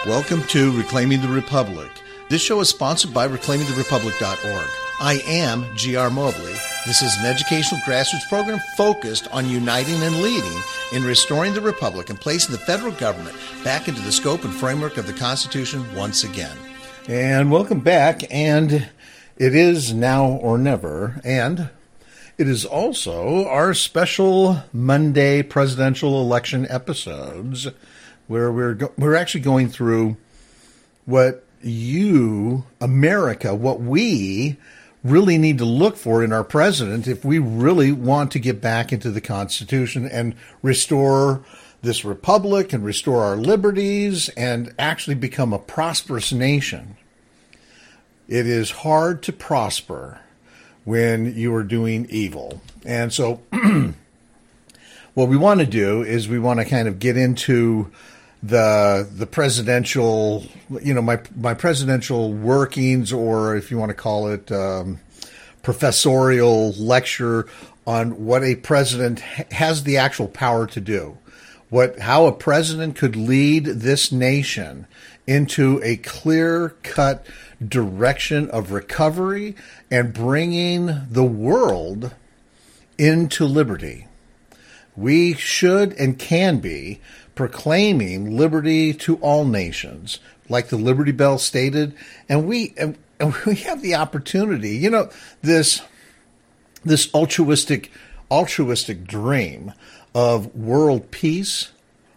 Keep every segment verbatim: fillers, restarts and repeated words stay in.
Welcome to Reclaiming the Republic. This show is sponsored by reclaiming the republic dot org. I am G R Mobley. This is an educational grassroots program focused on uniting and leading in restoring the republic and placing the federal government back into the scope and framework of the Constitution once again. And welcome back, and it is now or never, and it is also our special Monday presidential election episodes, where we're go- we're actually going through what you, America, what we really need to look for in our president if we really want to get back into the Constitution and restore this republic and restore our liberties and actually become a prosperous nation. It is hard to prosper when you are doing evil. And so what we want to do is we want to kind of get into the the presidential, you know, my my presidential workings, or if you want to call it um, professorial lecture on what a president ha- has the actual power to do, what how a president could lead this nation into a clear-cut direction of recovery and bringing the world into liberty. We should and can be proclaiming liberty to all nations, like the Liberty Bell stated, and we and, and we have the opportunity. You know, this this altruistic altruistic dream of world peace.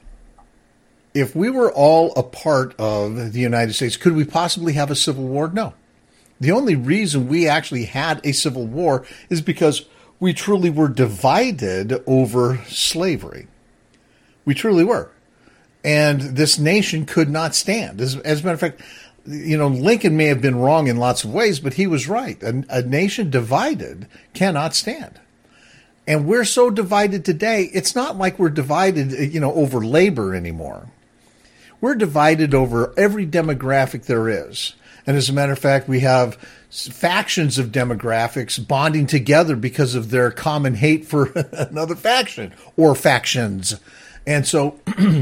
If we were all a part of the United States, could we possibly have a civil war? No. The only reason we actually had a civil war is because we truly were divided over slavery. We truly were. And this nation could not stand. As, as a matter of fact, you know, Lincoln may have been wrong in lots of ways, but he was right. A, a nation divided cannot stand. And we're so divided today, it's not like we're divided, you know, over labor anymore. We're divided over every demographic there is. And as a matter of fact, we have factions of demographics bonding together because of their common hate for another faction or factions. And so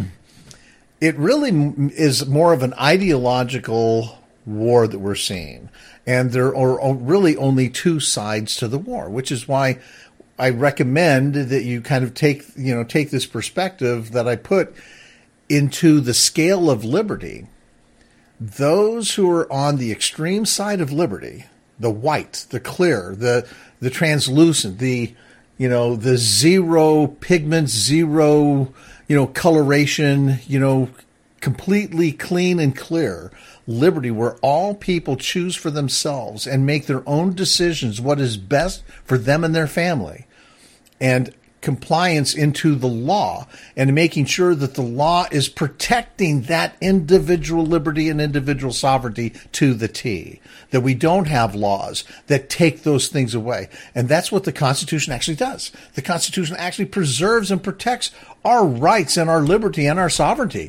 it really is more of an ideological war that we're seeing. And there are really only two sides to the war, which is why I recommend that you kind of take, you know, take this perspective that I put into the scale of liberty. Those who are on the extreme side of liberty, the white, the clear, the the translucent, the, you know, the zero pigments, zero, you know, coloration, you know, completely clean and clear liberty, where all people choose for themselves and make their own decisions, what is best for them and their family, and compliance into the law, and making sure that the law is protecting that individual liberty and individual sovereignty to the T, that we don't have laws that take those things away. And that's what the Constitution actually does. The Constitution actually preserves and protects our rights and our liberty and our sovereignty.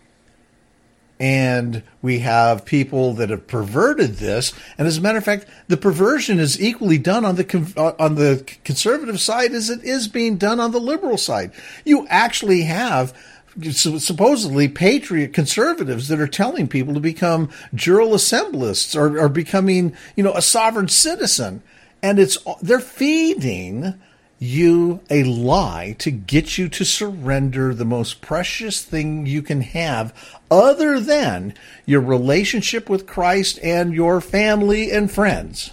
And we have people that have perverted this. And as a matter of fact, the perversion is equally done on the on the conservative side as it is being done on the liberal side. You actually have supposedly patriot conservatives that are telling people to become jural assemblists or, or becoming, you know, a sovereign citizen. And it's they're feeding you a lie to get you to surrender the most precious thing you can have other than your relationship with Christ and your family and friends,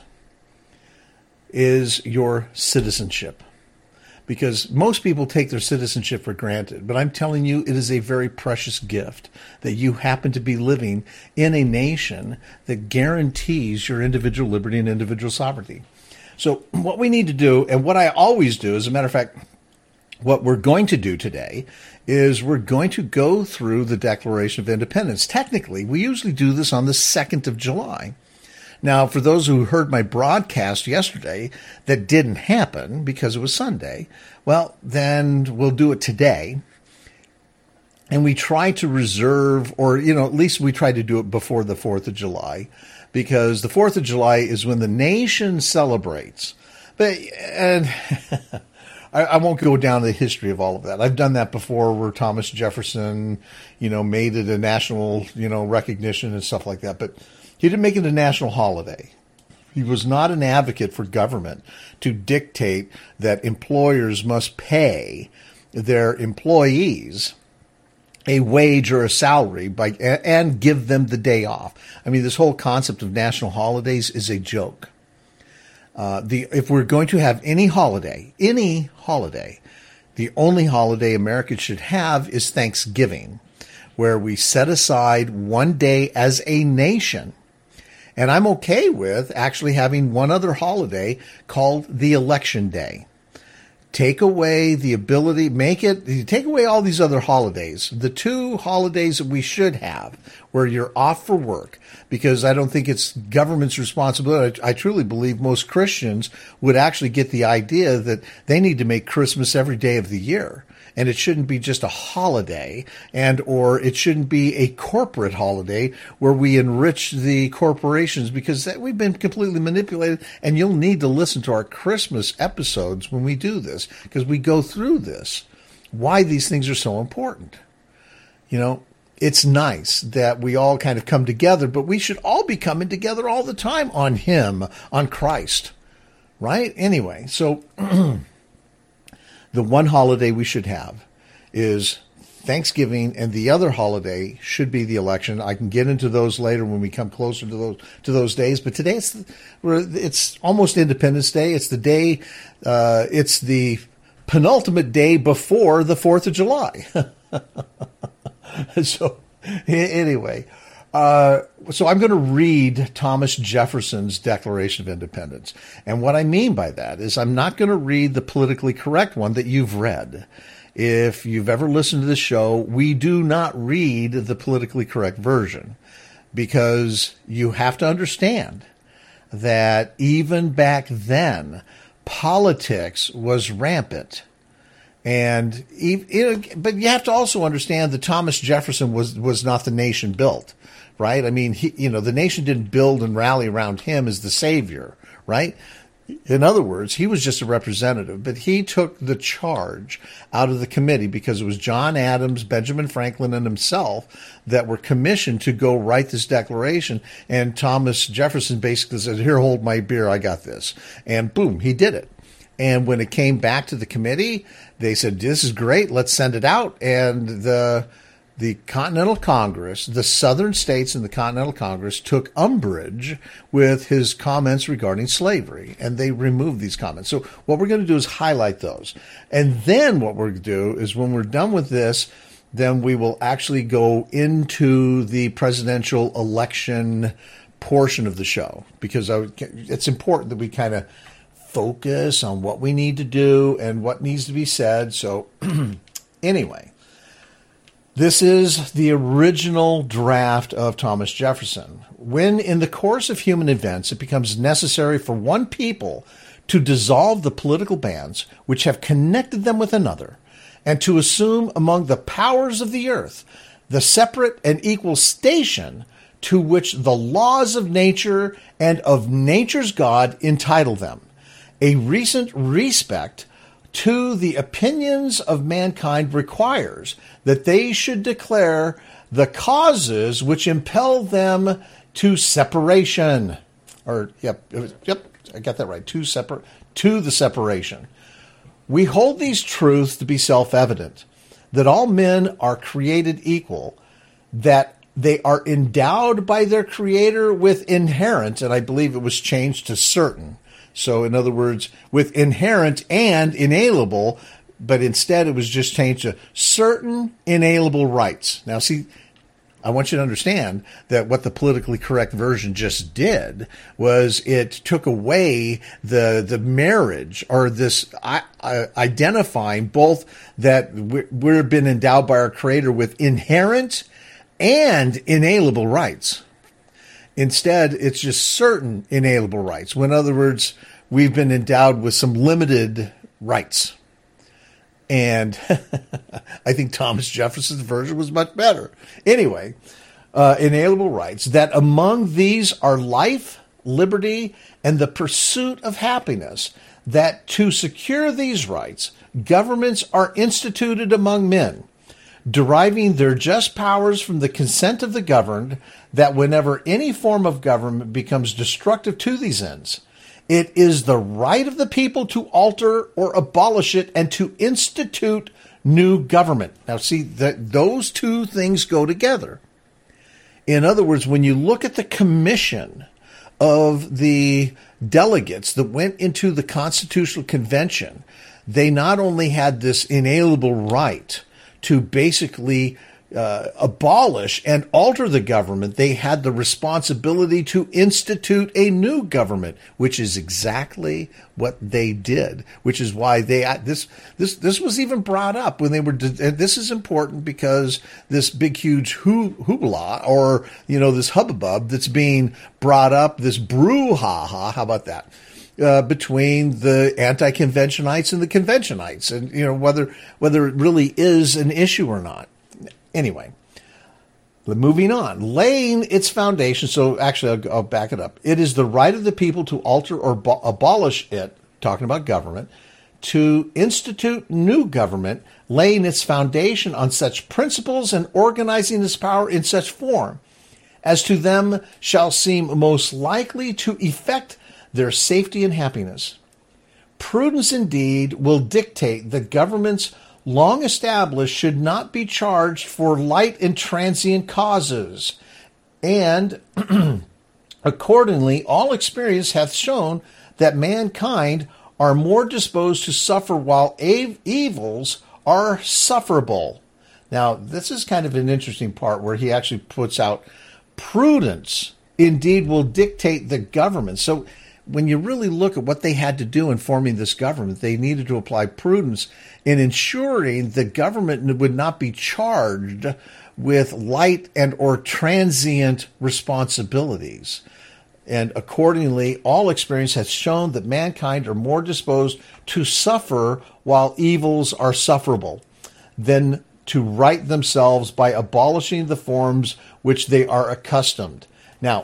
is your citizenship. Because most people take their citizenship for granted, but I'm telling you, it is a very precious gift that you happen to be living in a nation that guarantees your individual liberty and individual sovereignty. So what we need to do, and what I always do, as a matter of fact, what we're going to do today is we're going to go through the Declaration of Independence. Technically, we usually do this on the second of July. Now, for those who heard my broadcast yesterday that didn't happen because it was Sunday, well, then we'll do it today. And we try to reserve, or, you know, at least we try to do it before the fourth of July, because the fourth of July is when the nation celebrates. But, and I, I won't go down the history of all of that. I've done that before, where Thomas Jefferson, you know, made it a national, you know, recognition and stuff like that. But he didn't make it a national holiday. He was not an advocate for government to dictate that employers must pay their employees a wage or a salary by and give them the day off. I mean, this whole concept of national holidays is a joke. Uh, the if we're going to have any holiday, any holiday, the only holiday America should have is Thanksgiving, where we set aside one day as a nation. And I'm okay with actually having one other holiday called the Election Day. Take away the ability, make it, take away all these other holidays. The two holidays that we should have where you're off for work, because I don't think it's government's responsibility. I, I truly believe most Christians would actually get the idea that they need to make Christmas every day of the year. And it shouldn't be just a holiday, and or it shouldn't be a corporate holiday where we enrich the corporations, because that, we've been completely manipulated. And you'll need to listen to our Christmas episodes when we do this, because we go through this, why these things are so important. You know, it's nice that we all kind of come together, but we should all be coming together all the time on Him, on Christ, right? Anyway, so the one holiday we should have is Thanksgiving, and the other holiday should be the election. I can get into those later when we come closer to those to those days. But today it's it's almost Independence Day. It's the day. Uh, it's the penultimate day before the Fourth of July. So anyway. Uh, so I'm going to read Thomas Jefferson's Declaration of Independence. And what I mean by that is I'm not going to read the politically correct one that you've read. If you've ever listened to this show, we do not read the politically correct version, because you have to understand that even back then, politics was rampant. And it, but you have to also understand that Thomas Jefferson was, was not the nation built. Right? I mean, he, you know, the nation didn't build and rally around him as the savior, right? In other words, he was just a representative, but he took the charge out of the committee, because it was John Adams, Benjamin Franklin, and himself that were commissioned to go write this declaration. And Thomas Jefferson basically said, "Here, hold my beer, I got this." And boom, he did it. And when it came back to the committee, they said, "This is great, let's send it out." And the The Continental Congress, the southern states in the Continental Congress, took umbrage with his comments regarding slavery, and they removed these comments. So what we're going to do is highlight those. And then what we're going to do is, when we're done with this, then we will actually go into the presidential election portion of the show, because I, it's important that we kind of focus on what we need to do and what needs to be said. So anyway. This is the original draft of Thomas Jefferson. When in the course of human events it becomes necessary for one people to dissolve the political bands which have connected them with another, and to assume among the powers of the earth the separate and equal station to which the laws of nature and of nature's God entitle them, a recent respect to the opinions of mankind requires that they should declare the causes which impel them to separation. Or, yep, it was, yep, I got that right, to, separ- to the separation. We hold these truths to be self-evident, that all men are created equal, that they are endowed by their Creator with inherent, and I believe it was changed to certain. So, in other words, with inherent and inalienable, but instead it was just changed to certain inalienable rights. Now, see, I want you to understand that what the politically correct version just did was it took away the the marriage, or this uh, identifying both that we've been endowed by our Creator with inherent and inalienable rights. Instead, it's just certain inalienable rights. Well, in other words, we've been endowed with some limited rights. And I think Thomas Jefferson's version was much better. Anyway, uh, inalienable rights, that among these are life, liberty, and the pursuit of happiness, that to secure these rights, governments are instituted among men, deriving their just powers from the consent of the governed, that whenever any form of government becomes destructive to these ends, it is the right of the people to alter or abolish it and to institute new government. Now, see, that those two things go together. In other words, when you look at the commission of the delegates that went into the Constitutional Convention, they not only had this inalienable right to basically uh, abolish and alter the government, they had the responsibility to institute a new government, which is exactly what they did. Which is why they this this this was even brought up when they were. And this is important because this big huge hoopla, or you know, this hubbub that's being brought up, this brouhaha. How about that? Uh, between the anti-conventionites and the conventionites, and you know whether whether it really is an issue or not. Anyway, moving on, laying its foundation. So actually, I'll, I'll back it up. It is the right of the people to alter or bo- abolish it, talking about government, to institute new government, laying its foundation on such principles and organizing its power in such form as to them shall seem most likely to effect their safety and happiness. Prudence indeed will dictate that governments long established should not be charged for light and transient causes, and accordingly all experience hath shown that mankind are more disposed to suffer while av- evils are sufferable. Now, this is kind of an interesting part where he actually puts out prudence indeed will dictate the government. So when you really look at what they had to do in forming this government, they needed to apply prudence in ensuring the government would not be charged with light and or transient responsibilities. And accordingly, all experience has shown that mankind are more disposed to suffer while evils are sufferable than to right themselves by abolishing the forms which they are accustomed. Now,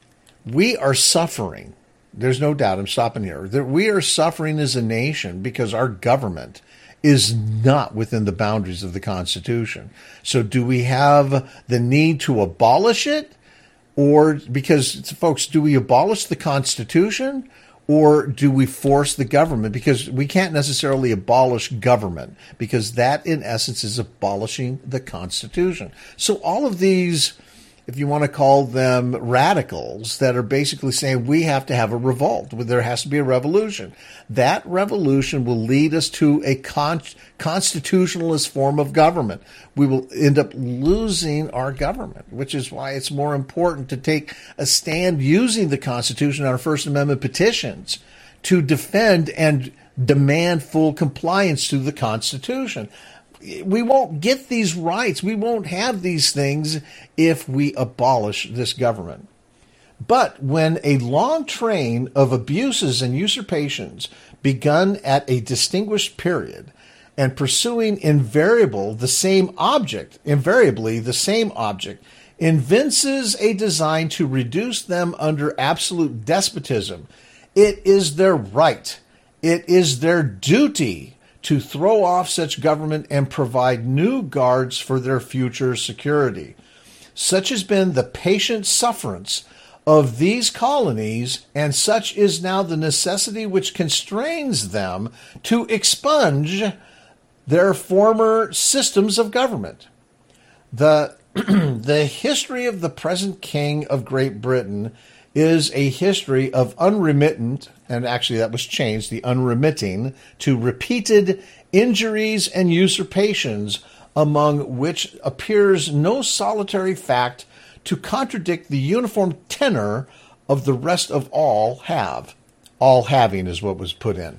we are suffering. There's no doubt, I'm stopping here, that we are suffering as a nation because our government is not within the boundaries of the Constitution. So do we have the need to abolish it? Or, because, folks, do we abolish the Constitution or do we force the government? Because we can't necessarily abolish government, because that, in essence, is abolishing the Constitution. So all of these, if you want to call them radicals, that are basically saying we have to have a revolt, there has to be a revolution. That revolution will lead us to a con- constitutionalist form of government. We will end up losing our government, which is why it's more important to take a stand using the Constitution on our First Amendment petitions to defend and demand full compliance to the Constitution. We won't get these rights. We won't have these things if we abolish this government. But when a long train of abuses and usurpations begun at a distinguished period and pursuing invariable the same object, invariably the same object, evinces a design to reduce them under absolute despotism, it is their right, it is their duty to throw off such government and provide new guards for their future security. Such has been the patient sufferance of these colonies, and such is now the necessity which constrains them to expunge their former systems of government. The, the history of the present King of Great Britain is a history of unremittent, and actually that was changed, the unremitting, to repeated injuries and usurpations, among which appears no solitary fact to contradict the uniform tenor of the rest of all have. All having is what was put in.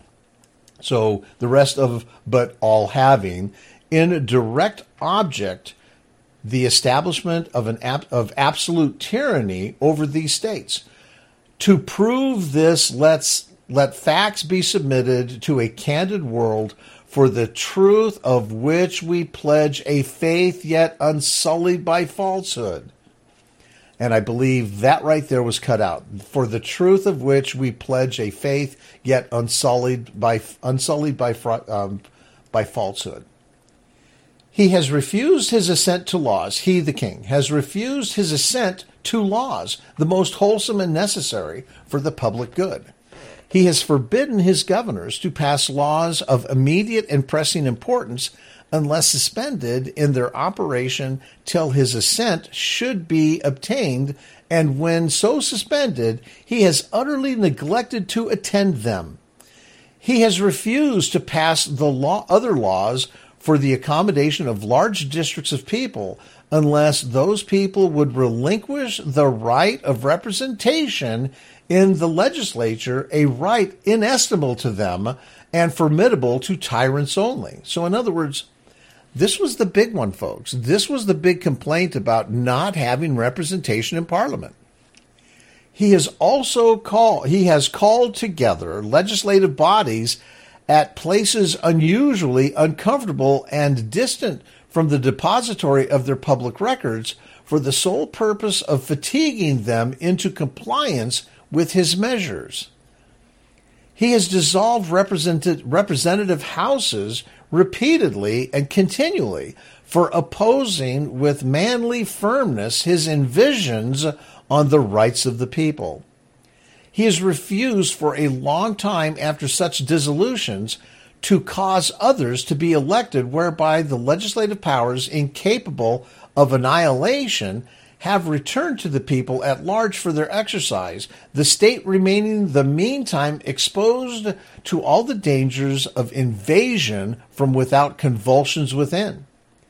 So the rest of but all having, in direct object, the establishment of an ab- of absolute tyranny over these states. To prove this, let's let facts be submitted to a candid world, for the truth of which we pledge a faith yet unsullied by falsehood. And I believe that right there was cut out. For the truth of which we pledge a faith, yet unsullied by unsullied by um, by falsehood. He has refused his assent to laws. He, the king, has refused his assent to laws, the most wholesome and necessary for the public good. He has forbidden his governors to pass laws of immediate and pressing importance unless suspended in their operation till his assent should be obtained, and when so suspended, he has utterly neglected to attend them. He has refused to pass the law, other laws for the accommodation of large districts of people, unless those people would relinquish the right of representation in the legislature, a right inestimable to them and formidable to tyrants only. So in other words, this was the big one, folks. This was the big complaint about not having representation in Parliament. He has also called, he has called together legislative bodies at places unusually uncomfortable and distant from the depository of their public records for the sole purpose of fatiguing them into compliance with his measures. He has dissolved representative houses repeatedly and continually for opposing with manly firmness his envisions on the rights of the people. He has refused for a long time after such dissolutions to cause others to be elected, whereby the legislative powers incapable of annihilation have returned to the people at large for their exercise, the state remaining the meantime exposed to all the dangers of invasion from without, convulsions within.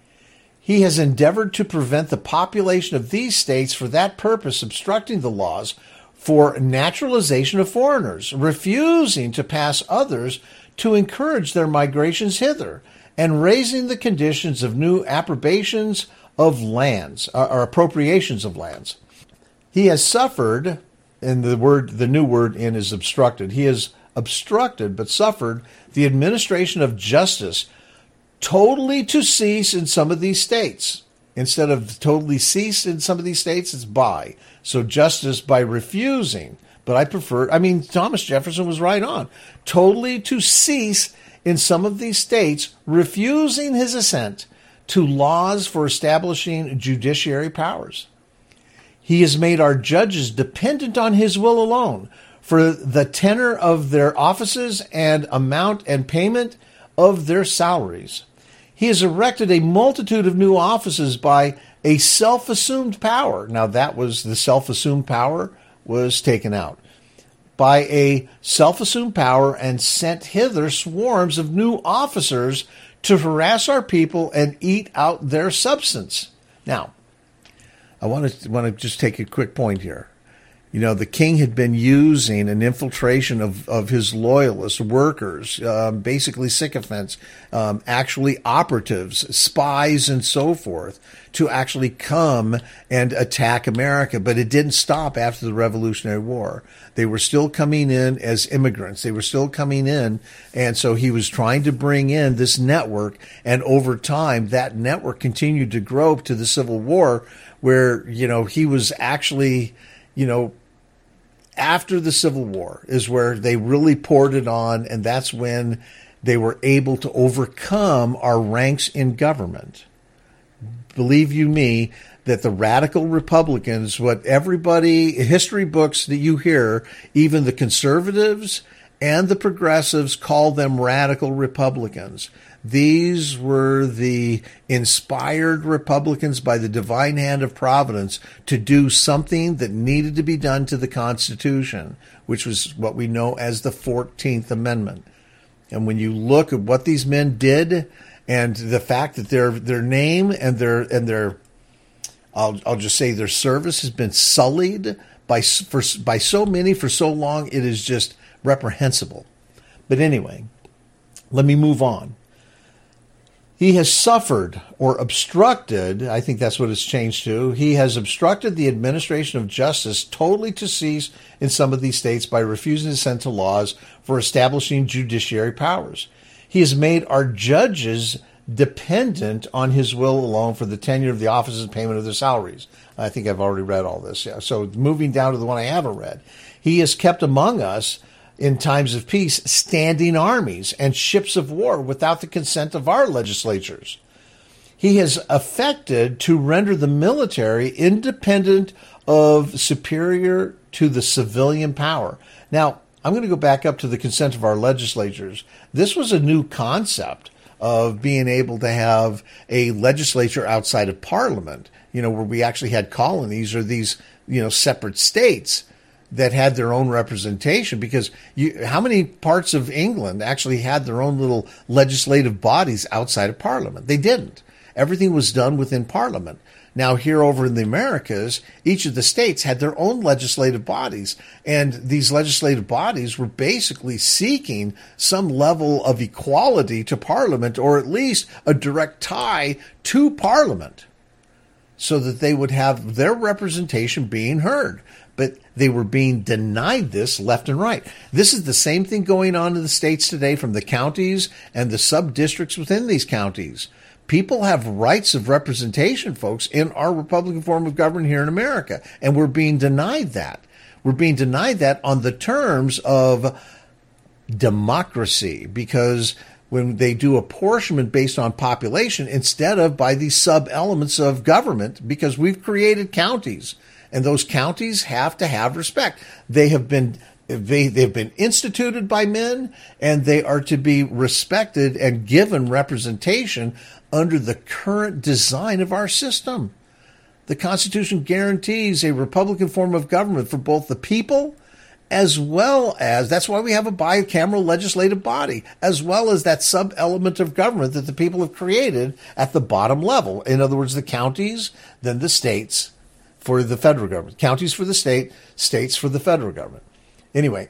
He has endeavored to prevent the population of these states for that purpose, obstructing the laws for naturalization of foreigners, refusing to pass others to encourage their migrations hither, and raising the conditions of new appropriations of lands, or appropriations of lands. He has suffered, and the word, the new word in is obstructed. He has obstructed, but suffered, the administration of justice totally to cease in some of these states. Instead of totally cease in some of these states, it's by. So justice by refusing. But I prefer, I mean, Thomas Jefferson was right on. Totally to cease in some of these states, refusing his assent to laws for establishing judiciary powers. He has made our judges dependent on his will alone for the tenor of their offices and amount and payment of their salaries. He has erected a multitude of new offices by a self-assumed power. Now that was the self-assumed power was taken out. By a self-assumed power, and sent hither swarms of new officers to harass our people and eat out their substance. Now, I want to want to just take a quick point here. You know, the king had been using an infiltration of, of his loyalist workers, um, basically sycophants, um, actually operatives, spies, and so forth, to actually come and attack America. But it didn't stop after the Revolutionary War. They were still coming in as immigrants. They were still coming in. And so he was trying to bring in this network. And over time, that network continued to grow to the Civil War, where, you know, he was actually, you know, after the Civil War is where they really poured it on, and that's when they were able to overcome our ranks in government. Believe you me, that the radical Republicans, what everybody, history books that you hear, even the conservatives and the progressives call them radical Republicans. These were the inspired Republicans by the divine hand of providence to do something that needed to be done to the Constitution, which was what we know as the fourteenth Amendment. And when you look at what these men did, and the fact that their their name and their and their I'll I'll just say their service has been sullied by for by so many for so long, it is just reprehensible. But anyway, let me move on. He has suffered or obstructed, I think that's what it's changed to, he has obstructed the administration of justice totally to cease in some of these states by refusing to assent to laws for establishing judiciary powers. He has made our judges dependent on his will alone for the tenure of the officers and payment of their salaries. I think I've already read all this. Yeah. So moving down to the one I haven't read. He has kept among us in times of peace standing armies and ships of war without the consent of our legislatures. He has affected to render the military independent of superior to the civilian power. Now, I'm going to go back up to the consent of our legislatures. This was a new concept of being able to have a legislature outside of Parliament, you know, where we actually had colonies or these, you know, separate states that had their own representation. Because you, how many parts of England actually had their own little legislative bodies outside of Parliament? They didn't. Everything was done within Parliament. Now, here over in the Americas, each of the states had their own legislative bodies, and these legislative bodies were basically seeking some level of equality to Parliament, or at least a direct tie to Parliament, so that they would have their representation being heard. But they were being denied this left and right. This is the same thing going on in the states today, from the counties and the sub-districts within these counties. People have rights of representation, folks, in our Republican form of government here in America, and we're being denied that. We're being denied that on the terms of democracy, because when they do apportionment based on population instead of by these sub-elements of government, because we've created counties, and those counties have to have respect. They have been They, they've been instituted by men, and they are to be respected and given representation under the current design of our system. The Constitution guarantees a Republican form of government for both the people, as well as, that's why we have a bicameral legislative body, as well as that sub-element of government that the people have created at the bottom level. In other words, the counties, then the states for the federal government. Counties for the state, states for the federal government. Anyway,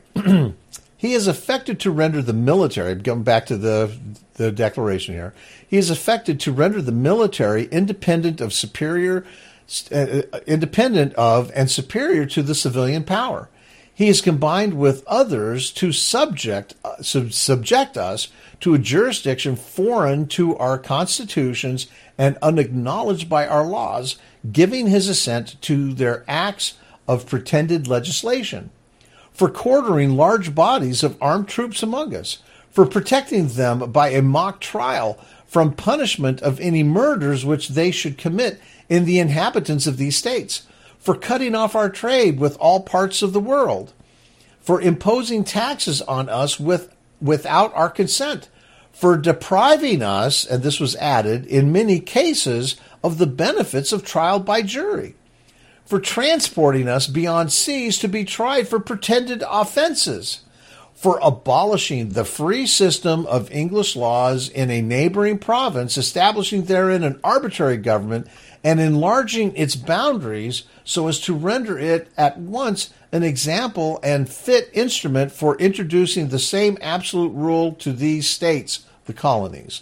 he is affected to render the military, going back to the, the declaration here, he is affected to render the military independent of superior, uh, independent of and superior to the civilian power. He is combined with others to subject, uh, sub- subject us to a jurisdiction foreign to our constitutions and unacknowledged by our laws, giving his assent to their acts of pretended legislation, for quartering large bodies of armed troops among us, for protecting them by a mock trial from punishment of any murders which they should commit in the inhabitants of these states, for cutting off our trade with all parts of the world, for imposing taxes on us with, without our consent, for depriving us, and this was added, in many cases, of the benefits of trial by jury, for transporting us beyond seas to be tried for pretended offenses, for abolishing the free system of English laws in a neighboring province, establishing therein an arbitrary government, and enlarging its boundaries so as to render it at once an example and fit instrument for introducing the same absolute rule to these states, the colonies.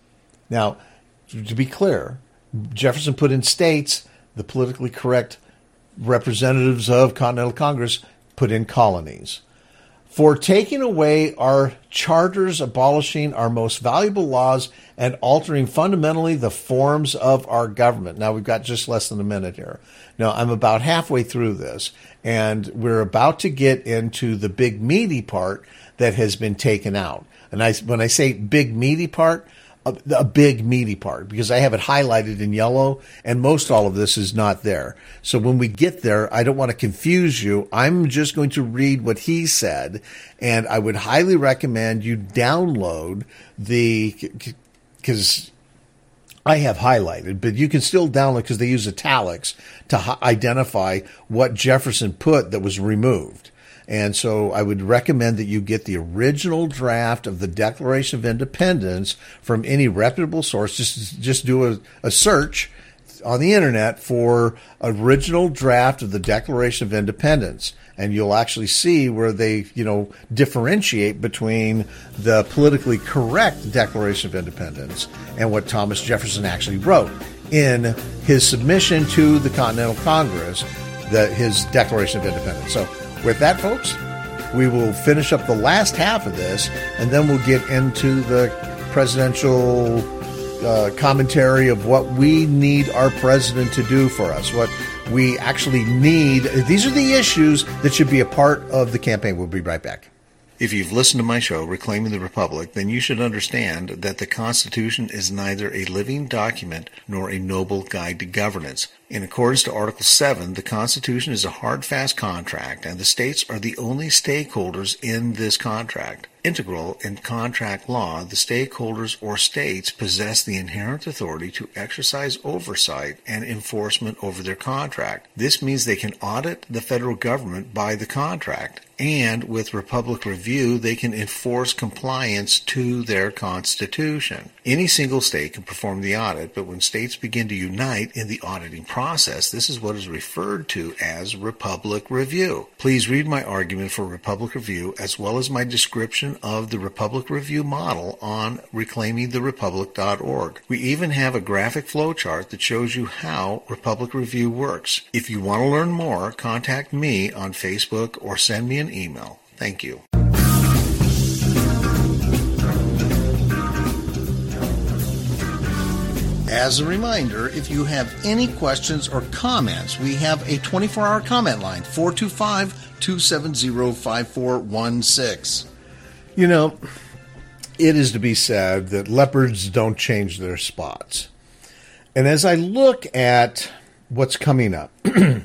Now, to be clear, Jefferson put in states, the politically correct representatives of Continental Congress put in colonies. For taking away our charters, abolishing our most valuable laws, and altering fundamentally the forms of our government. Now, we've got just less than a minute here. Now, I'm about halfway through this, and we're about to get into the big meaty part that has been taken out. And I, when I say big meaty part, a, a big meaty part, because I have it highlighted in yellow, and most all of this is not there. So when we get there, I don't want to confuse you. I'm just going to read what he said, and I would highly recommend you download the, because I have highlighted, but you can still download because they use italics to hi- identify what Jefferson put that was removed. And so I would recommend that you get the original draft of the Declaration of Independence from any reputable source. Just, just do a, a search on the internet for original draft of the Declaration of Independence, and you'll actually see where they, you know, differentiate between the politically correct Declaration of Independence and what Thomas Jefferson actually wrote in his submission to the Continental Congress, the, his Declaration of Independence. So with that, folks, we will finish up the last half of this, and then we'll get into the presidential uh, commentary of what we need our president to do for us, what we actually need. These are the issues that should be a part of the campaign. We'll be right back. If you've listened to my show, Reclaiming the Republic, then you should understand that the Constitution is neither a living document nor a noble guide to governance. In accordance to Article seven, the Constitution is a hard, fast contract, and the states are the only stakeholders in this contract. Integral in contract law, the stakeholders or states possess the inherent authority to exercise oversight and enforcement over their contract. This means they can audit the federal government by the contract, and with Republic Review, they can enforce compliance to their Constitution. Any single state can perform the audit, but when states begin to unite in the auditing process, this is what is referred to as Republic Review. Please read my argument for Republic Review as well as my description of the Republic Review model on reclaiming the republic dot org. We even have a graphic flowchart that shows you how Republic Review works. If you want to learn more, contact me on Facebook or send me an email. Thank you. As a reminder, if you have any questions or comments, we have a twenty-four hour comment line, four two five, two seven zero, five four one six. You know, it is to be said that leopards don't change their spots. And as I look at what's coming up,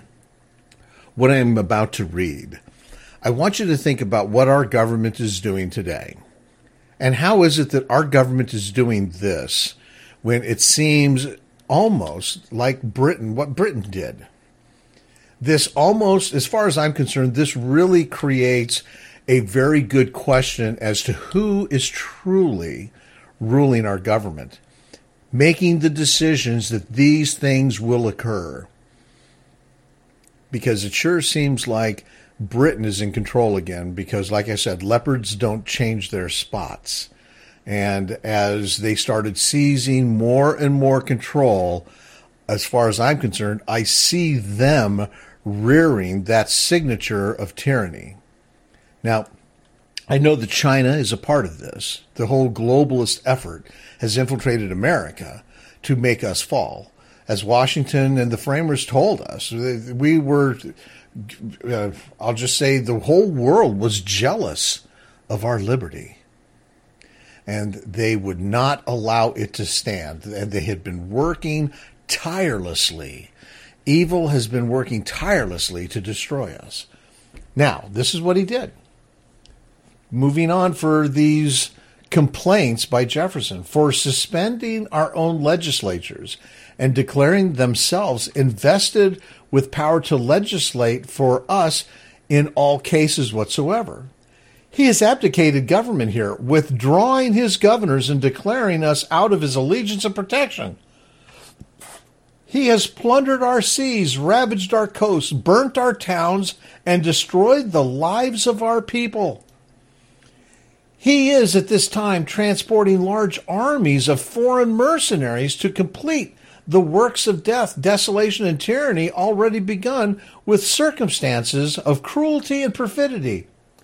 what I'm about to read, I want you to think about what our government is doing today. And how is it that our government is doing this when it seems almost like Britain, what Britain did? This almost, as far as I'm concerned, this really creates a very good question as to who is truly ruling our government, making the decisions that these things will occur. Because it sure seems like Britain is in control again, because like I said, leopards don't change their spots. And as they started seizing more and more control, as far as I'm concerned, I see them rearing that signature of tyranny. Now, I know that China is a part of this. The whole globalist effort has infiltrated America to make us fall. As Washington and the framers told us, we were, uh, I'll just say, the whole world was jealous of our liberty. And they would not allow it to stand. And they had been working tirelessly. Evil has been working tirelessly to destroy us. Now, this is what he did. Moving on for these complaints by Jefferson for suspending our own legislatures and declaring themselves invested with power to legislate for us in all cases whatsoever. He has abdicated government here, withdrawing his governors and declaring us out of his allegiance and protection. He has plundered our seas, ravaged our coasts, burnt our towns, and destroyed the lives of our people. He is at this time transporting large armies of foreign mercenaries to complete the works of death, desolation, and tyranny already begun with circumstances of cruelty and perfidy.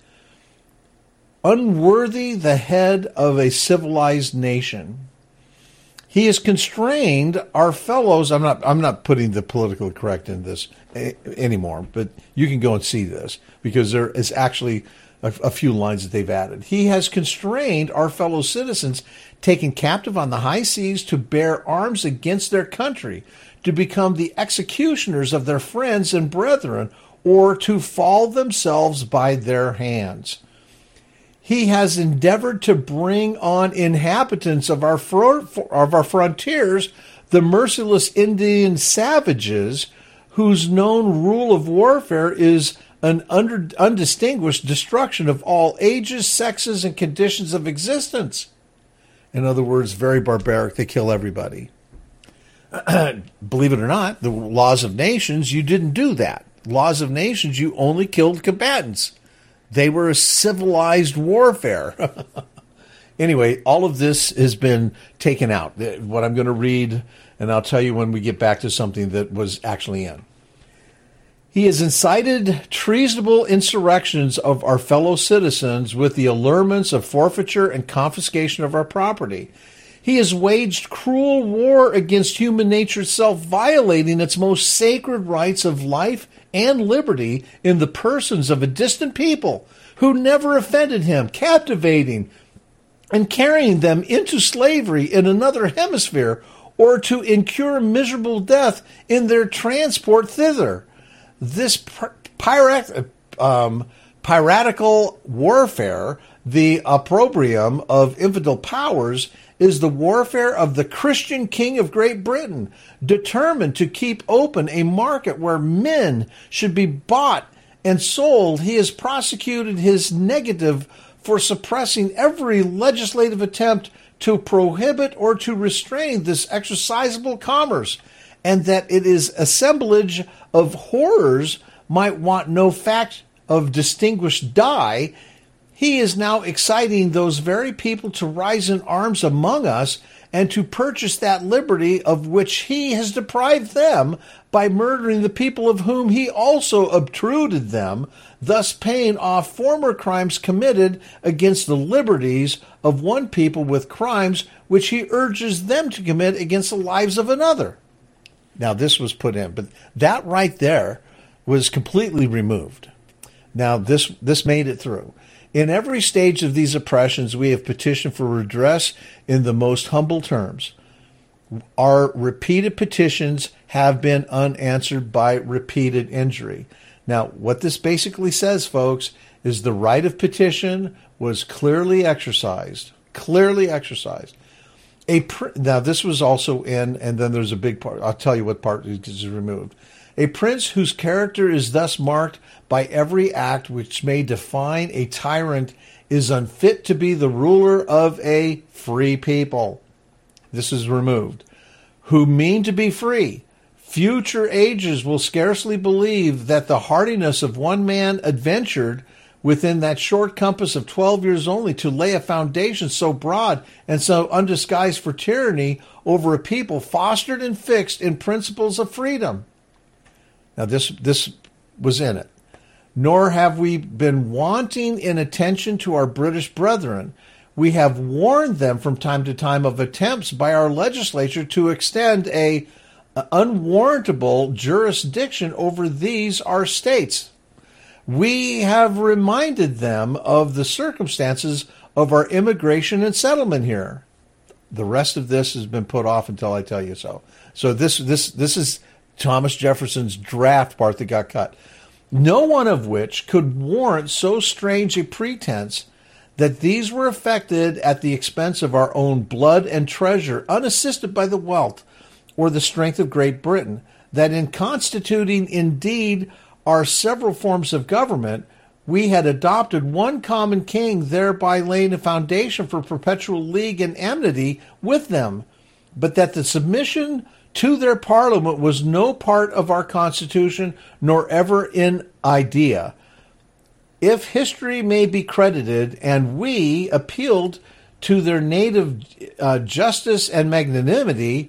Unworthy the head of a civilized nation. He has constrained our fellows. I'm not I'm not putting the politically correct in this anymore, but you can go and see this because there is actually a, a few lines that they've added. He has constrained our fellow citizens taken captive on the high seas to bear arms against their country, to become the executioners of their friends and brethren, or to fall themselves by their hands. He has endeavored to bring on inhabitants of our fro- of our frontiers, the merciless Indian savages, whose known rule of warfare is an under, undistinguished destruction of all ages, sexes, and conditions of existence. In other words, very barbaric. They kill everybody. Believe it or not, the laws of nations, you didn't do that. Laws of nations, you only killed combatants. They were a civilized warfare. Anyway, all of this has been taken out. What I'm going to read, and I'll tell you when we get back to something that was actually in. He has incited treasonable insurrections of our fellow citizens with the allurements of forfeiture and confiscation of our property. He has waged cruel war against human nature itself, violating its most sacred rights of life and liberty in the persons of a distant people who never offended him, captivating and carrying them into slavery in another hemisphere, or to incur miserable death in their transport thither. This pirat, um, piratical warfare, the opprobrium of infidel powers, is the warfare of the Christian king of Great Britain, determined to keep open a market where men should be bought and sold. He has prosecuted his negative for suppressing every legislative attempt to prohibit or to restrain this exercisable commerce, and that it is assemblage of horrors might want no fact of distinguished dye. He is now exciting those very people to rise in arms among us and to purchase that liberty of which he has deprived them by murdering the people of whom he also obtruded them, thus paying off former crimes committed against the liberties of one people with crimes which he urges them to commit against the lives of another. Now, this was put in, but that right there was completely removed. Now, this this made it through. In every stage of these oppressions, we have petitioned for redress in the most humble terms. Our repeated petitions have been unanswered by repeated injury. Now, what this basically says, folks, is the right of petition was clearly exercised. Clearly exercised. A pr- now, this was also in, and then there's a big part. I'll tell you what part is removed. A prince whose character is thus marked by every act which may define a tyrant is unfit to be the ruler of a free people. This is removed. Who mean to be free. Future ages will scarcely believe that the hardiness of one man adventured within that short compass of twelve years only to lay a foundation so broad and so undisguised for tyranny over a people fostered and fixed in principles of freedom. Now, this this was in it. Nor have we been wanting in attention to our British brethren. We have warned them from time to time of attempts by our legislature to extend a, a unwarrantable jurisdiction over these our states. We have reminded them of the circumstances of our immigration and settlement here. The rest of this has been put off until I tell you so. So this this this is Thomas Jefferson's draft part that got cut. No one of which could warrant so strange a pretense that these were effected at the expense of our own blood and treasure, unassisted by the wealth or the strength of Great Britain, that in constituting indeed our several forms of government, we had adopted one common king, thereby laying a foundation for perpetual league and amity with them, but that the submission to their parliament was no part of our constitution, nor ever in idea. If history may be credited, and we appealed to their native uh, justice and magnanimity,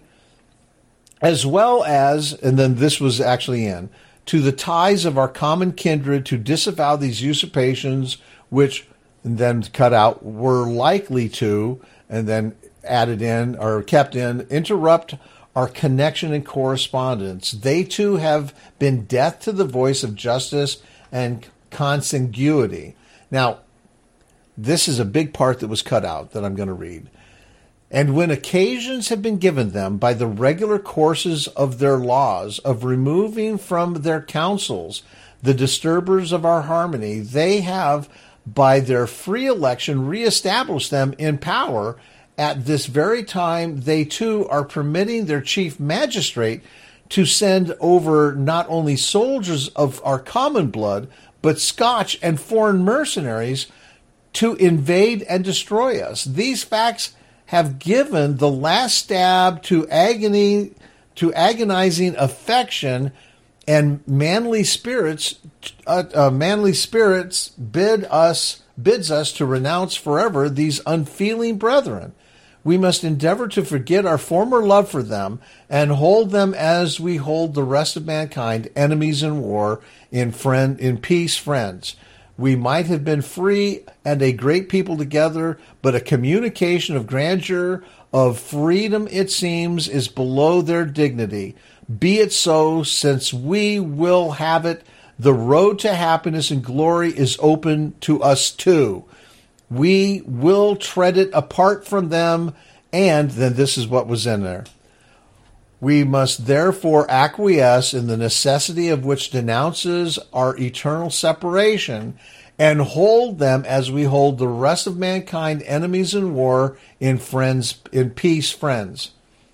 as well as, and then this was actually in, to the ties of our common kindred to disavow these usurpations, which, and then cut out, were likely to, and then added in, or kept in, interrupt our connection and correspondence. They too have been deaf to the voice of justice and consanguinity. Now, this is a big part that was cut out that I'm going to read. And when occasions have been given them by the regular courses of their laws of removing from their councils the disturbers of our harmony, they have by their free election reestablished them in power. At this very time, they too are permitting their chief magistrate to send over not only soldiers of our common blood, but Scotch and foreign mercenaries to invade and destroy us. These facts have given the last stab to agony, to agonizing affection, and manly spirits. Uh, uh, manly spirits bid us bids us to renounce forever these unfeeling brethren. We must endeavor to forget our former love for them and hold them as we hold the rest of mankind, enemies in war, in friend, in peace, friends. We might have been free and a great people together, but a communication of grandeur, of freedom, it seems, is below their dignity. Be it so, since we will have it. The road to happiness and glory is open to us too. We will tread it apart from them, and then this is what was in there. We must therefore acquiesce in the necessity of which denounces our eternal separation, and hold them as we hold the rest of mankind enemies in war, in friends, in peace friends.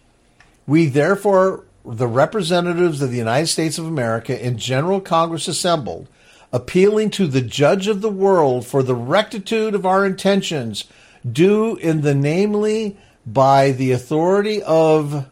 We therefore, the representatives of the United States of America in General Congress assembled, appealing to the Judge of the world for the rectitude of our intentions, do in the namely by the authority of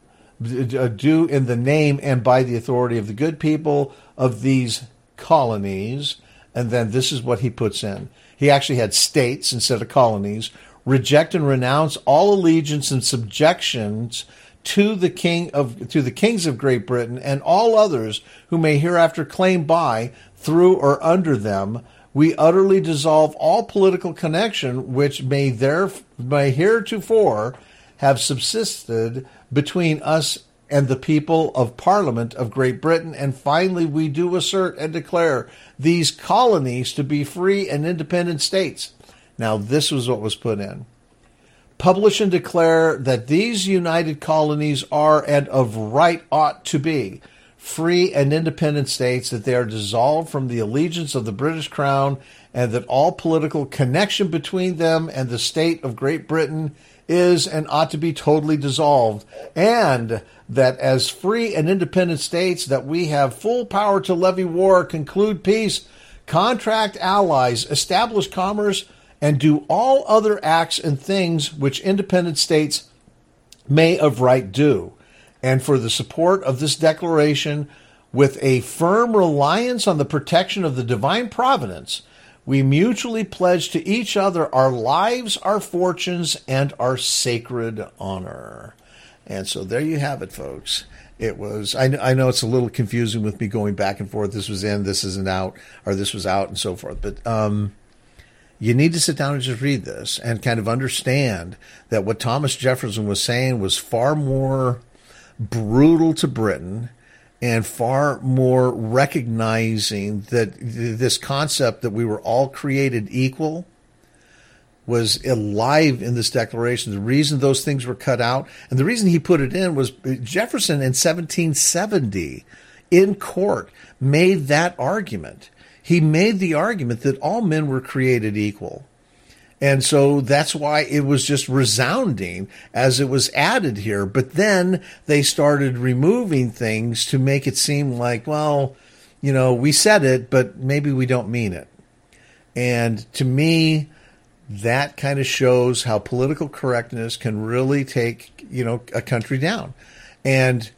do in the name and by the authority of the good people of these colonies. And then this is what he puts in. He actually had states instead of colonies. Reject and renounce all allegiance and subjections to the king of to the kings of Great Britain and all others who may hereafter claim by, through, or under them. We utterly dissolve all political connection which may there may heretofore have subsisted between us and the people of Parliament of Great Britain, and finally we do assert and declare these colonies to be free and independent states. Now this was what was put in. Publish and declare that these united colonies are and of right ought to be free and independent states, that they are dissolved from the allegiance of the British Crown, and that all political connection between them and the state of Great Britain is and ought to be totally dissolved, and that as free and independent states that we have full power to levy war, conclude peace, contract allies, establish commerce, and do all other acts and things which independent states may of right do. And for the support of this declaration, with a firm reliance on the protection of the divine providence, we mutually pledge to each other our lives, our fortunes, and our sacred honor. And so there you have it, folks. It was, I, I know it's a little confusing with me going back and forth. This was in, this isn't out, or this was out, and so forth. But um, you need to sit down and just read this and kind of understand that what Thomas Jefferson was saying was far more brutal to Britain, and far more recognizing that this concept that we were all created equal was alive in this declaration. The reason those things were cut out, and the reason he put it in, was Jefferson in seventeen seventy in court made that argument. He made the argument that all men were created equal. And so that's why it was just resounding as it was added here. But then they started removing things to make it seem like, well, you know, we said it, but maybe we don't mean it. And to me, that kind of shows how political correctness can really take, you know, a country down. And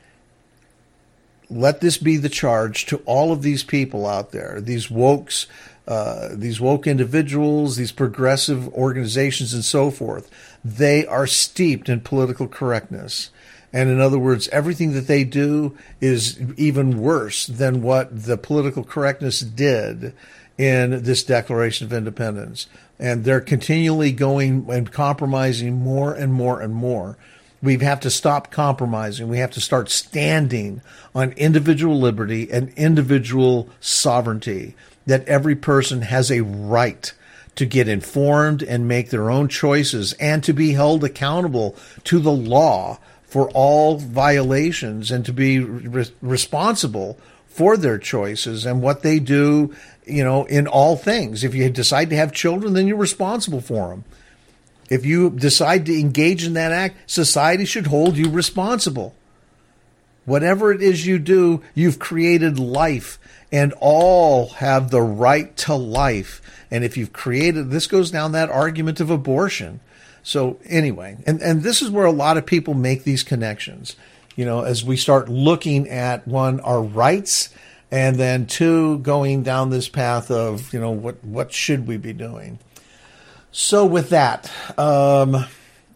let this be the charge to all of these people out there, these wokes, Uh, these woke individuals, these progressive organizations, and so forth. They are steeped in political correctness. And in other words, everything that they do is even worse than what the political correctness did in this Declaration of Independence. And they're continually going and compromising more and more and more. We have to stop compromising. We have to start standing on individual liberty and individual sovereignty, that every person has a right to get informed and make their own choices, and to be held accountable to the law for all violations, and to be re- responsible for their choices and what they do, you know, in all things. If you decide to have children, then you're responsible for them. If you decide to engage in that act, society should hold you responsible. Whatever it is you do, you've created life, and all have the right to life. And if you've created, this goes down that argument of abortion. So anyway, and, and this is where a lot of people make these connections, you know, as we start looking at, one, our rights, and then two, going down this path of, you know, what, what should we be doing? So with that, um,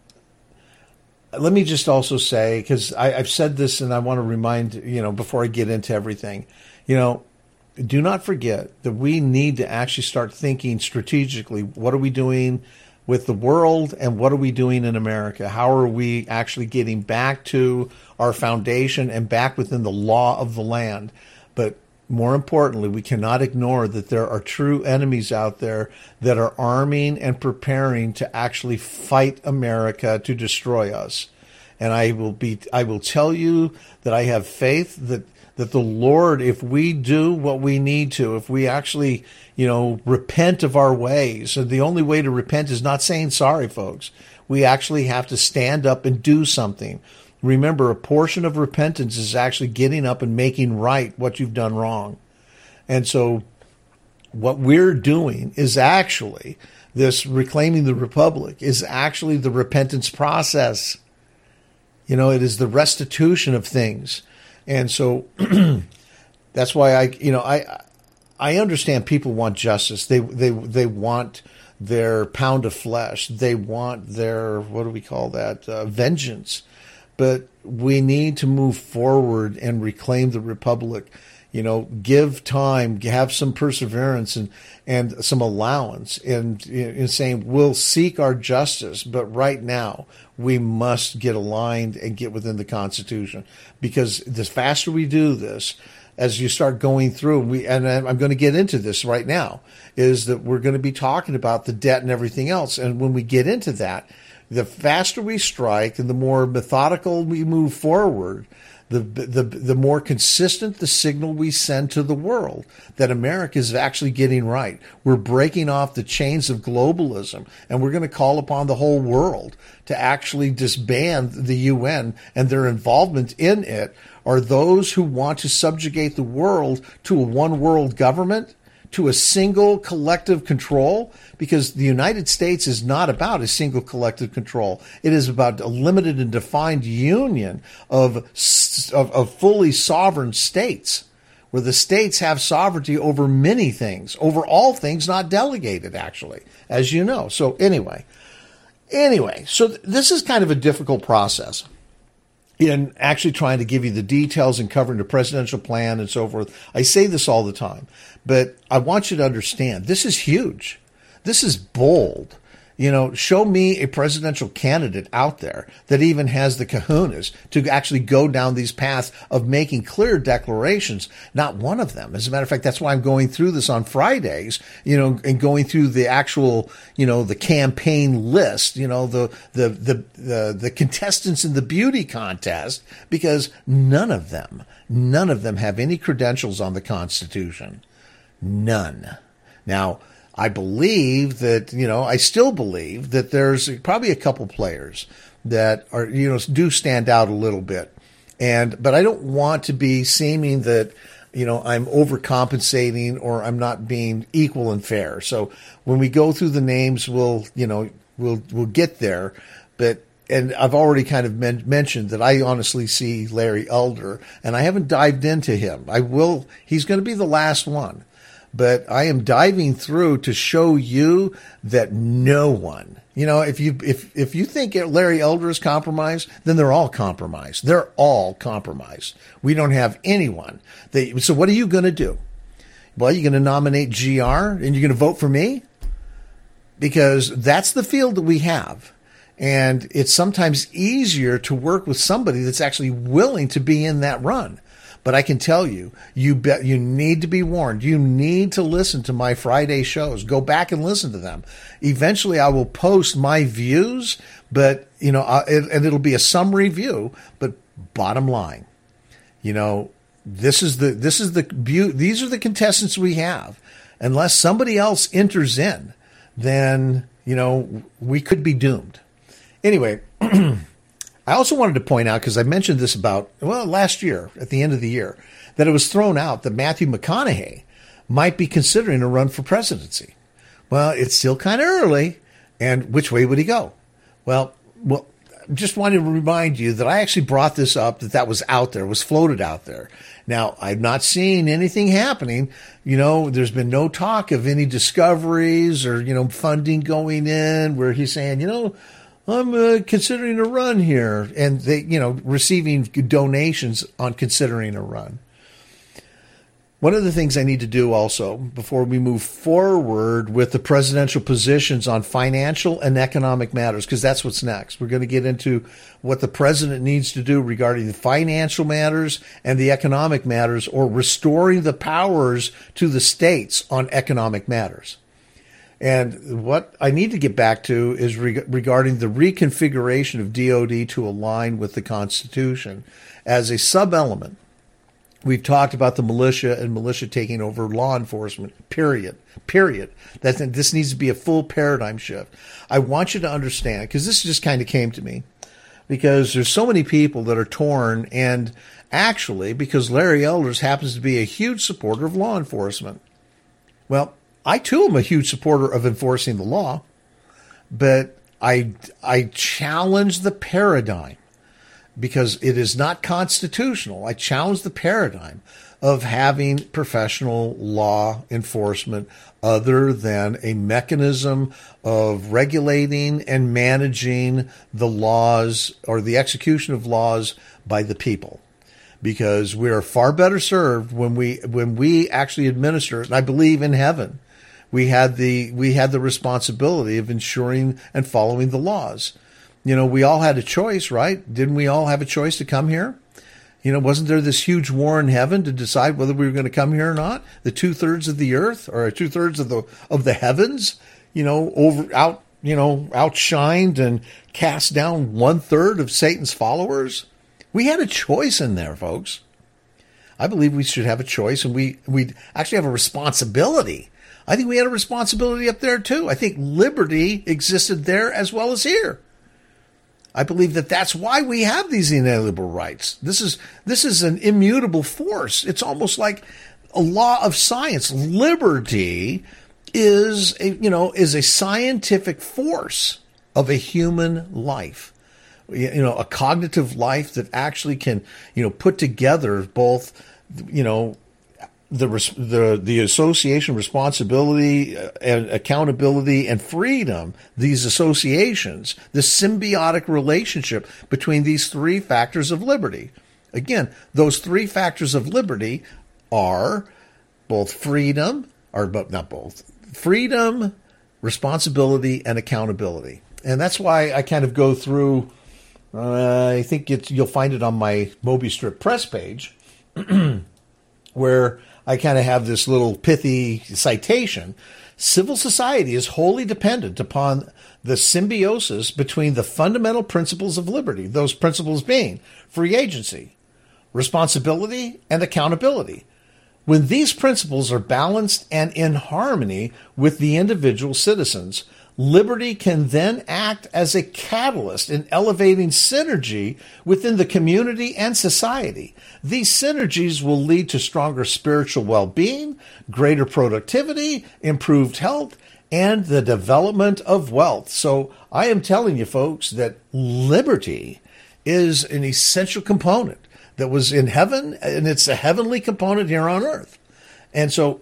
let me just also say, because I've said this and I want to remind, you know, before I get into everything, you know, do not forget that we need to actually start thinking strategically. What are we doing with the world, and what are we doing in America? How are we actually getting back to our foundation and back within the law of the land? But more importantly, we cannot ignore that there are true enemies out there that are arming and preparing to actually fight America to destroy us. And I will be, I will tell you that I have faith that that the Lord, if we do what we need to, if we actually, you know, repent of our ways, and the only way to repent is not saying sorry, folks. We actually have to stand up and do something. Remember, a portion of repentance is actually getting up and making right what you've done wrong. And so what we're doing is actually, this reclaiming the republic is actually the repentance process. You know, it is the restitution of things. And so that's why I, you know, I, I understand people want justice. They, they, they want their pound of flesh. They want their, what do we call that? Uh, vengeance. But we need to move forward and reclaim the republic. You know, give time, have some perseverance and, and some allowance in, in saying we'll seek our justice. But right now we must get aligned and get within the Constitution, because the faster we do this, as you start going through, and we, and I'm going to get into this right now, is that we're going to be talking about the debt and everything else. And when we get into that, the faster we strike and the more methodical we move forward, the the the more consistent the signal we send to the world that America is actually getting right. We're breaking off the chains of globalism, and we're going to call upon the whole world to actually disband the U N and their involvement in it, are those who want to subjugate the world to a one world government, to a single collective control, because the United States is not about a single collective control. It is about a limited and defined union of, of, of fully sovereign states, where the states have sovereignty over many things, over all things not delegated, actually, as you know. So anyway, anyway, so th- this is kind of a difficult process in actually trying to give you the details and covering the presidential plan and so forth. I say this all the time, but I want you to understand, this is huge. This is bold. You know, show me a presidential candidate out there that even has the kahunas to actually go down these paths of making clear declarations. Not one of them. As a matter of fact, that's why I'm going through this on Fridays, you know, and going through the actual, you know, the campaign list, you know, the, the, the, the, the contestants in the beauty contest, because none of them, none of them have any credentials on the Constitution. None. Now, I believe that, you know, I still believe that there's probably a couple players that are, you know, do stand out a little bit. And, but I don't want to be seeming that, you know, I'm overcompensating or I'm not being equal and fair. So when we go through the names, we'll, you know, we'll, we'll get there. But, and I've already kind of men- mentioned that I honestly see Larry Elder, and I haven't dived into him. I will, he's going to be the last one. But I am diving through to show you that no one, you know, if you if if you think Larry Elder is compromised, then they're all compromised. They're all compromised. We don't have anyone. That, so what are you going to do? Well, you're going to nominate G R and you're going to vote for me? Because that's the field that we have. And it's sometimes easier to work with somebody that's actually willing to be in that run. But I can tell you, you bet you need to be warned. You need to listen to my Friday shows. Go back and listen to them. Eventually, I will post my views, but you know, uh, it, and it'll be a summary view. But bottom line, you know, this is the this is the be- these are the contestants we have. Unless somebody else enters in, then you know we could be doomed. Anyway. I also wanted to point out, because I mentioned this about, well, last year, at the end of the year, that it was thrown out that Matthew McConaughey might be considering a run for presidency. Well, it's still kind of early, and which way would he go? Well, well, just wanted to remind you that I actually brought this up, that that was out there, was floated out there. Now, I've not seen anything happening. You know, there's been no talk of any discoveries or, you know, funding going in where he's saying, you know, I'm uh, considering a run here, and they, you know, receiving donations on considering a run. One of the things I need to do also before we move forward with the presidential positions on financial and economic matters, because that's what's next. We're going to get into what the president needs to do regarding the financial matters and the economic matters, or restoring the powers to the states on economic matters. And what I need to get back to is re- regarding the reconfiguration of D O D to align with the Constitution as a sub-element. We've talked about the militia and militia taking over law enforcement, period, period. That this needs to be a full paradigm shift. I want you to understand, because this just kind of came to me, because there's so many people that are torn, and actually, because Larry Elders happens to be a huge supporter of law enforcement. Well, I too am a huge supporter of enforcing the law, but I, I challenge the paradigm, because it is not constitutional. I challenge the paradigm of having professional law enforcement other than a mechanism of regulating and managing the laws, or the execution of laws, by the people. Because we are far better served when we when we actually administer it. And I believe in heaven, we had the we had the responsibility of ensuring and following the laws. You know, we all had a choice, right? Didn't we all have a choice to come here? You know, wasn't there this huge war in heaven to decide whether we were going to come here or not? The two thirds of the earth, or two thirds of the of the heavens, you know, over out, you know, outshined and cast down one third of Satan's followers. We had a choice in there, folks. I believe we should have a choice, and we we actually have a responsibility. I think we had a responsibility up there too. I think liberty existed there as well as here. I believe that that's why we have these inalienable rights. This is this is an immutable force. It's almost like a law of science. Liberty is a, you know, is a scientific force of a human life. You know, a cognitive life that actually can, you know, put together both, you know, the the the association, responsibility, and accountability and freedom, these associations, the symbiotic relationship between these three factors of liberty. Again, those three factors of liberty are both freedom, or but not both, freedom, responsibility, and accountability. And that's why I kind of go through, uh, I think it's, you'll find it on my Moby Strip press page, where I kind of have this little pithy citation. Civil society is wholly dependent upon the symbiosis between the fundamental principles of liberty, those principles being free agency, responsibility, and accountability. When these principles are balanced and in harmony with the individual citizens, liberty can then act as a catalyst in elevating synergy within the community and society. These synergies will lead to stronger spiritual well-being, greater productivity, improved health, and the development of wealth. So I am telling you, folks, that liberty is an essential component that was in heaven, and it's a heavenly component here on earth. And so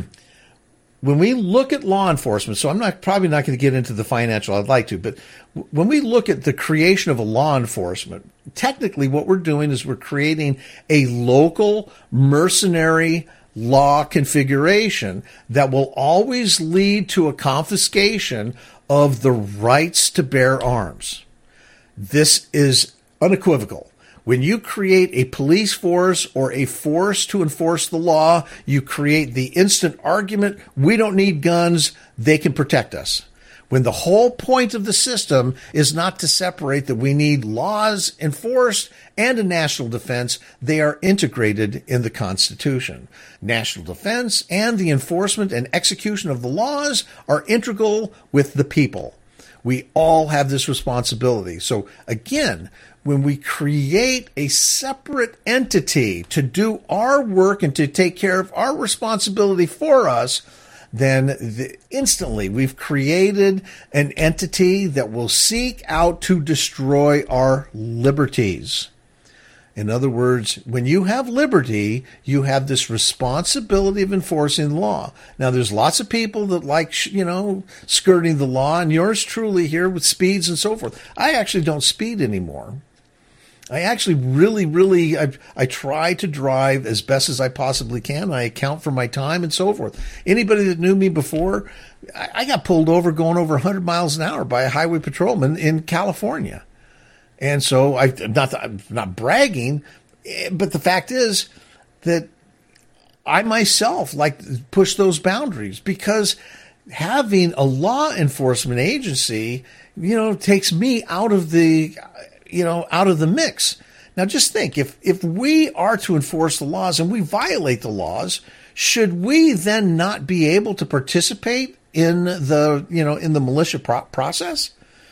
when we look at law enforcement, so I'm not probably not going to get into the financial, I'd like to, but when we look at the creation of a law enforcement, technically what we're doing is we're creating a local mercenary law configuration that will always lead to a confiscation of the rights to bear arms. This is unequivocal. When you create a police force or a force to enforce the law, you create the instant argument, we don't need guns, they can protect us. When the whole point of the system is not to separate that we need laws enforced and a national defense, they are integrated in the Constitution. National defense and the enforcement and execution of the laws are integral with the people. We all have this responsibility. So again, when we create a separate entity to do our work and to take care of our responsibility for us, then the, instantly we've created an entity that will seek out to destroy our liberties. In other words, when you have liberty, you have this responsibility of enforcing the law. Now, there's lots of people that like, you know, skirting the law, and yours truly here with speeds and so forth. I actually don't speed anymore. I actually really, really, I, I try to drive as best as I possibly can. I account for my time and so forth. Anybody that knew me before, I, I got pulled over going over one hundred miles an hour by a highway patrolman in California. And so I, not, I'm not bragging, but the fact is that I myself like to push those boundaries, because having a law enforcement agency, you know, takes me out of the, you know, out of the mix. Now just think, if, if we are to enforce the laws and we violate the laws, should we then not be able to participate in the, you know, in the militia pro- process?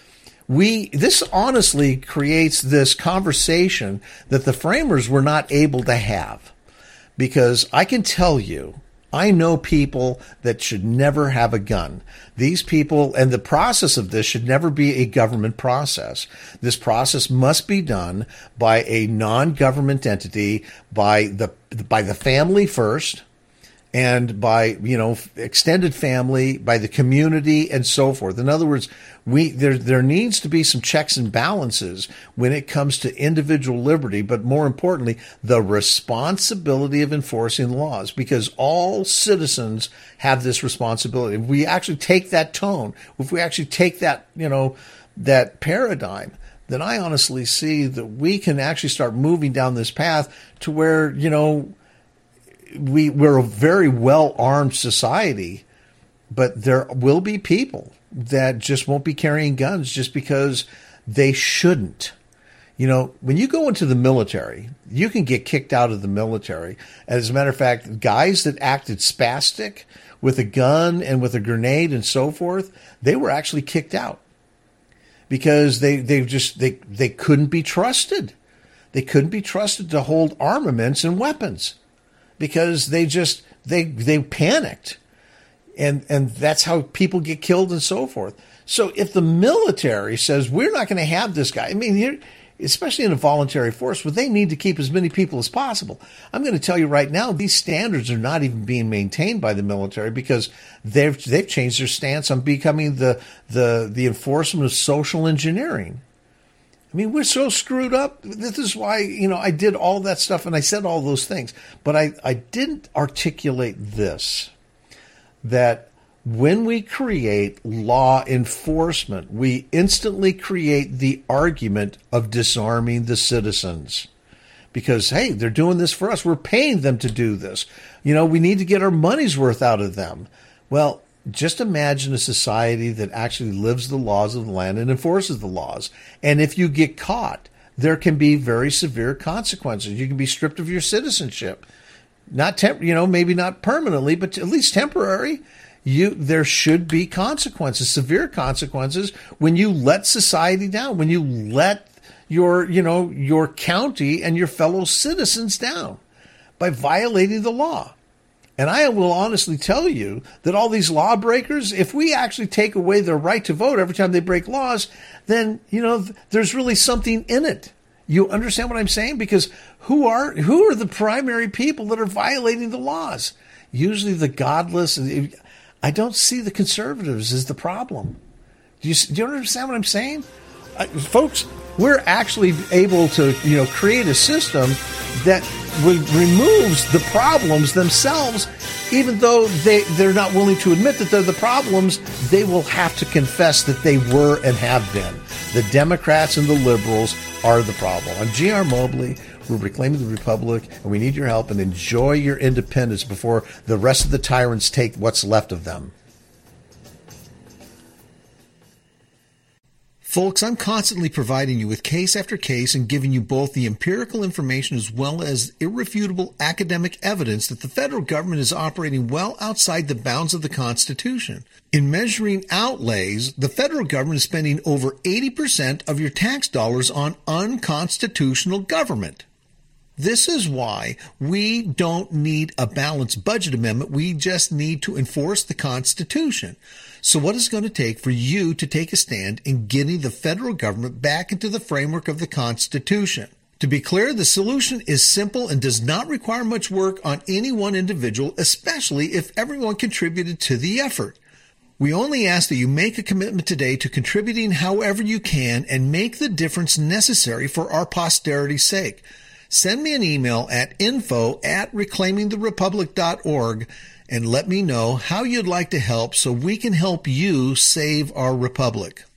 We, this honestly creates this conversation that the framers were not able to have, because I can tell you, I know people that should never have a gun. These people, and the process of this should never be a government process. This process must be done by a non-government entity, by the by the family first, and by, you know, extended family, by the community, and so forth. In other words, we there there needs to be some checks and balances when it comes to individual liberty, but more importantly, the responsibility of enforcing laws, because all citizens have this responsibility. If we actually take that tone, if we actually take that, you know, that paradigm, then I honestly see that we can actually start moving down this path to where, you know, we, we're a very well-armed society, but there will be people that just won't be carrying guns just because they shouldn't. You know, when you go into the military, you can get kicked out of the military. As a matter of fact, guys that acted spastic with a gun and with a grenade and so forth, they were actually kicked out because they, they just, they, they couldn't be trusted. They couldn't be trusted to hold armaments and weapons because they just, they, they panicked. And and that's how people get killed and so forth. So if the military says, we're not going to have this guy, I mean, you're, especially in a voluntary force, where they need to keep as many people as possible. I'm going to tell you right now, these standards are not even being maintained by the military because they've they've changed their stance on becoming the the the enforcement of social engineering. I mean, we're so screwed up. This is why, you know, I did all that stuff and I said all those things, but I, I didn't articulate this. That when we create law enforcement, we instantly create the argument of disarming the citizens. Because, hey, they're doing this for us. We're paying them to do this. You know, we need to get our money's worth out of them. Well, just imagine a society that actually lives the laws of the land and enforces the laws. And if you get caught, there can be very severe consequences. You can be stripped of your citizenship. Not temp, you know, maybe not permanently, but at least temporary. You, there should be consequences, severe consequences, when you let society down, when you let your, you know, your county and your fellow citizens down by violating the law. And I will honestly tell you that all these lawbreakers, if we actually take away their right to vote every time they break laws, then, you know, there's really something in it. You understand what I'm saying? Because who are who are the primary people that are violating the laws? Usually the godless. I don't see the conservatives as the problem. Do you, do you understand what I'm saying? I, folks, we're actually able to, you know, create a system that re- removes the problems themselves, even though they, they're not willing to admit that they're the problems. They will have to confess that they were and have been. The Democrats and the liberals are the problem. I'm G R Mobley. We're reclaiming the Republic, and we need your help, and enjoy your independence before the rest of the tyrants take what's left of them. Folks, I'm constantly providing you with case after case and giving you both the empirical information as well as irrefutable academic evidence that the federal government is operating well outside the bounds of the Constitution. In measuring outlays, the federal government is spending over eighty percent of your tax dollars on unconstitutional government. This is why we don't need a balanced budget amendment. We just need to enforce the Constitution. So what is it going to take for you to take a stand in getting the federal government back into the framework of the Constitution? To be clear, the solution is simple and does not require much work on any one individual, especially if everyone contributed to the effort. We only ask that you make a commitment today to contributing however you can and make the difference necessary for our posterity's sake. Send me an email at info at reclaiming the republic dot org and let me know how you'd like to help so we can help you save our republic.